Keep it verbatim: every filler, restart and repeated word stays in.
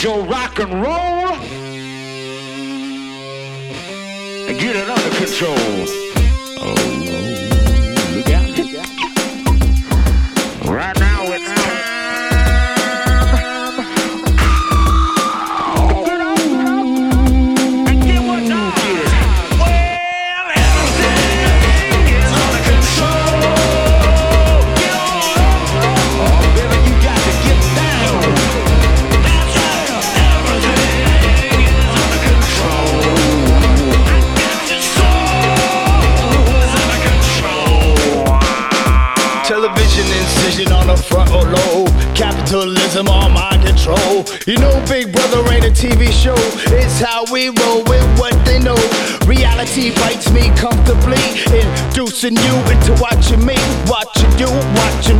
your rock and roll and get it under control. Oh, look out. Right now it's time. Get up and get what now? Well, everything is under control. Get on up. Oh, baby, you got to get down. That's right. Everything is under control. Your soul is under control. Television incision on the frontal lobe. Capitalism on my control. You know Big Brother ain't a T V show. It's how we roll with what they know. Reality bites me comfortably, inducing you into watching me, watching you, watching